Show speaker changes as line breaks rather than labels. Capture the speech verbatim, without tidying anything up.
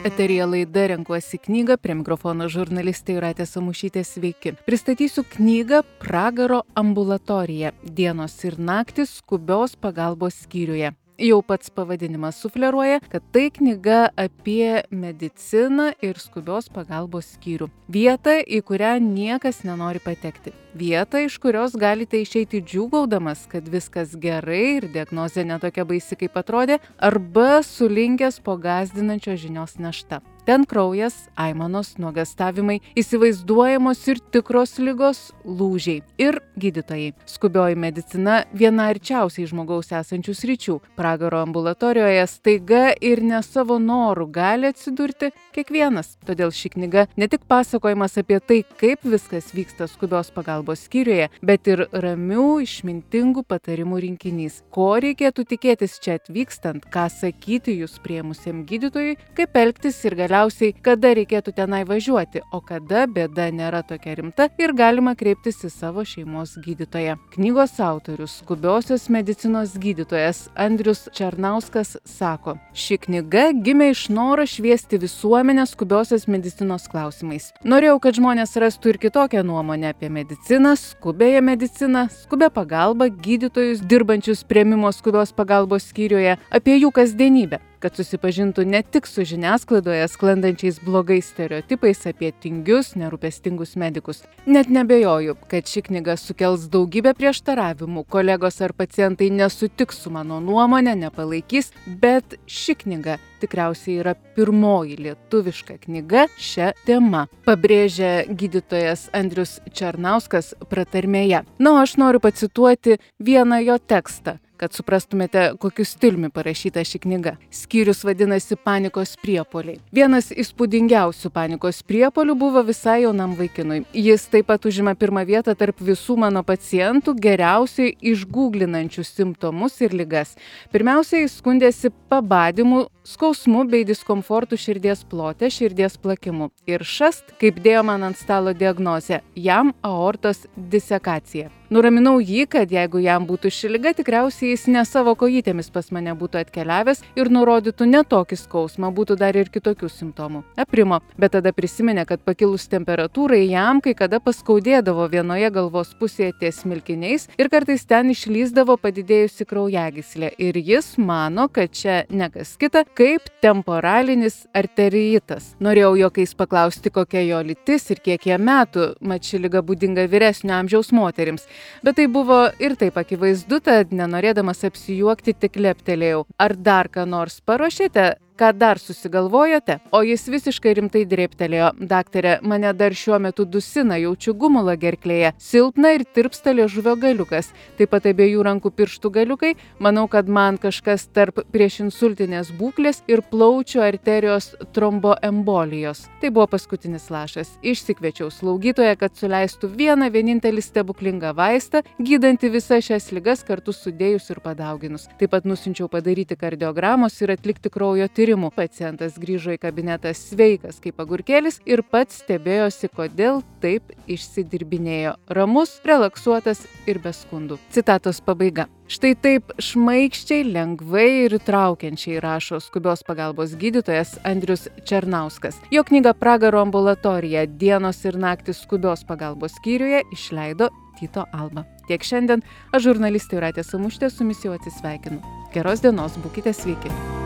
Eteryje laida Renkuosi knygą, prie mikrofono žurnalistė Jūratė Samušytė, sveiki. Pristatysiu knygą Pragaro ambulatorija. Dienos ir naktys skubios pagalbos skyriuje. Jau pats pavadinimas sufleruoja, kad tai knyga apie mediciną ir skubios pagalbos skyrių. Vietą, į kurią niekas nenori patekti. Vietą, iš kurios galite išeiti džiūgaudamas, kad viskas gerai ir diagnozė netokia baisi, kaip atrodė, arba sulinkęs po gąsdinančios žinios našta. Ten kraujas, aimanos, nuogastavimai, įsivaizduojamos ir tikros ligos, lūžiai ir gydytojai. Skubioji medicina viena arčiausiai žmogaus esančių sričių. Pragaro ambulatorijoje staiga ir ne savo norų gali atsidurti kiekvienas. Todėl ši knyga ne tik pasakojimas apie tai, kaip viskas vyksta skubios pagalbos skyriuje, bet ir ramių, išmintingų patarimų rinkinys. Ko reikėtų tikėtis čia atvykstant, ką sakyti jūs priėmusiam gydytojui, kaip elgtis ir galiausiai, kada reikėtų tenai važiuoti, o kada bėda nėra tokia rimta ir galima kreiptis į savo šeimos gydytoją. Knygos autorius, skubiosios medicinos gydytojas Andrius Černauskas sako, ši knyga gimė iš noro šviesti visuomenę skubiosios medicinos klausimais. Norėjau, kad žmonės rastų ir kitokią nuomonę apie mediciną, skubėją mediciną, skubę pagalbą, gydytojus dirbančius priėmimo skubios pagalbos skyriuje, apie jų kasdienybę, kad susipažintų ne tik su žiniasklaidoje sklandančiais blogais stereotipais apie tingius, nerūpestingus medikus. Net nebejoju, kad ši knyga sukels daugybę prieštaravimų, kolegos ar pacientai nesutiks su mano nuomonė, nepalaikys, bet ši knyga tikriausiai yra pirmoji lietuviška knyga šią temą, pabrėžia gydytojas Andrius Černauskas pratarmėje. Na, o aš noriu pacituoti vieną jo tekstą, kad suprastumėte, kokiu stiliumi parašyta ši knyga. Skyrius vadinasi Panikos priepuoliai. Vienas įspūdingiausių panikos priepuolių buvo visai jaunam vaikinui. Jis taip pat užima pirmą vietą tarp visų mano pacientų geriausiai išgūglinančių simptomus ir ligas. Pirmiausia, jis skundėsi pabadimu, skausmu bei diskomfortu širdies plote, širdies plakimu. Ir šast, kaip dėjo man ant stalo diagnozę, jam aortos disekacija. Nuraminau jį, kad jeigu jam būtų ši liga, tikriausiai jis ne savo kojytėmis pas mane būtų atkeliavęs ir nurodytų ne tokį skausmą, būtų dar ir kitokių simptomų. Aprimo, bet tada prisiminė, kad pakilus temperatūrai jam kai kada paskaudėdavo vienoje galvos pusėje ties smilkiniais ir kartais ten išlįsdavo padidėjusi kraujagyslė. Ir jis mano, kad čia ne kas kita, kaip temporalinis arteriitas. Norėjau juokais paklausti, kokia jo lytis ir kiek jam metų, mat ši liga būdinga vyresnio amžiaus moterims. Bet tai buvo ir taip akivaizdu, tad nenorėdamas apsijuokti tik leptelėjau. Ar dar ką nors paruošėte? Ką dar susigalvojote? O jis visiškai rimtai drėbtelėjo. Daktarė, mane dar šiuo metu dusina, jaučiu gumulą gerklėje, silpna ir tirpsta liežuvio galiukas. Taip pat abiejų rankų pirštų galiukai. Manau, kad man kažkas tarp priešinsultinės būklės ir plaučių arterijos tromboembolijos. Tai buvo paskutinis lašas. Išsikviečiau slaugytoją, kad suleistų vieną vienintelį stebuklingą vaistą, gydantį visas šias ligas kartu sudėjus ir padauginus. Taip pat nusinčiau padaryti kardiogramos ir atlikti kraujo tyrimą. Pacientas grįžo į kabinetą sveikas kaip agurkėlis ir pats stebėjosi, kodėl taip išsidirbinėjo. Ramus, relaksuotas ir be skundų. Citatos pabaiga. Štai taip šmaikščiai, lengvai ir traukiančiai rašo skubios pagalbos gydytojas Andrius Černauskas. Jo knygą Pragaro ambulatorija dienos ir naktys skubios pagalbos skyriuje išleido Tyto Alba. Tiek šiandien, aš žurnalistė Jūratė Samušytė su jumis jau atsisveikinu. Geros dienos, būkite sveiki.